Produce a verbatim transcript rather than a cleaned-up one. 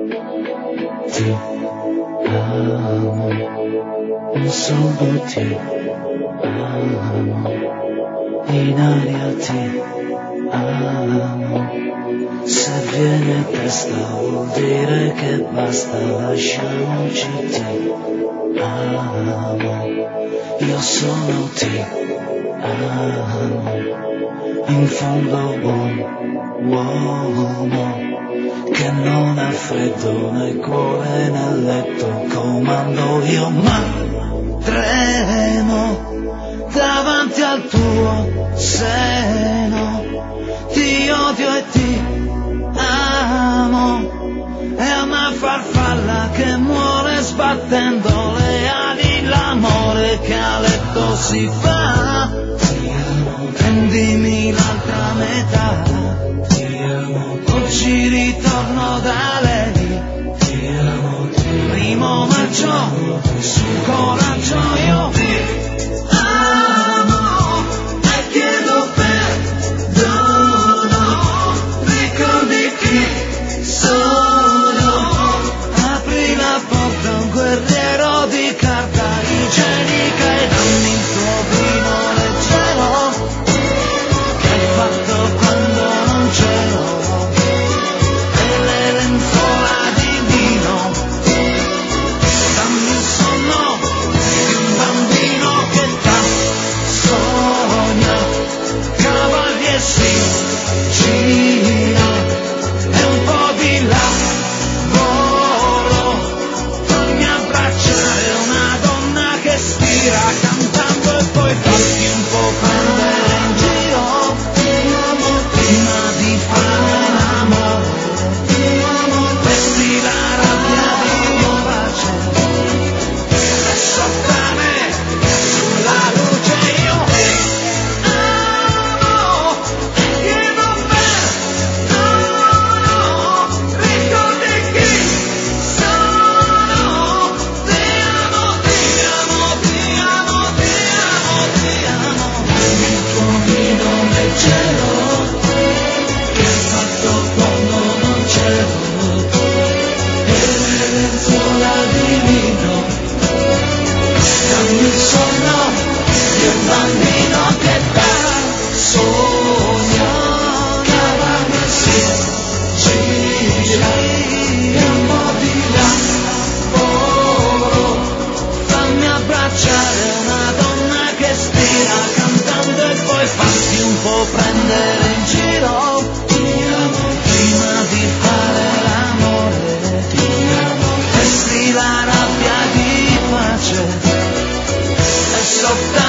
ti amo, un solo ti amo, in aria ti amo, se viene testa vuol dire che basta, lasciamoci ti amo, io sono ti amo, in fondo buon uomo, che non ha freddo né cuore nel letto, comando io ma tremo davanti al tuo seno, ti odio e ti amo, è una farfalla che muore sbattendo le ali, l'amore che a letto si fa, prendimi l'altra metà, oggi ritorno da lei, primo maggio, su coraggio io ti amo e chiedo perdono, ricordi chi sono, apri la porta a un guerriero di carta igienica e dammi il tuo vino leggero, che hai fatto quando non c'ero, e le lenzuola di vino, dammi il sonno di un bambino che t'ha sogna, cavalli e si gira, e un po' di lavoro, fammi abbracciare una donna che stira, cantando e poi fatti un po' prendere in giro, prima di fare l'amore, vesti la rabbia di pace, e sottane sulla luce io ti amo e chiedo perdono, ricordi chi sono, ti amo, ti amo, ti amo, ti amo, ti amo, il tuo vino leggero, che hai fatto quando non c'ero, e le lenzuola di vino, dammi il sonno di un bambino che t'ha sogna, cavallo e si gira, e un po' di lavoro, fammi abbracciare una donna che stira, cantando e poi fatti un po' prendere in giro, prima di fare l'amore, vesti la rabbia di pace, e sottane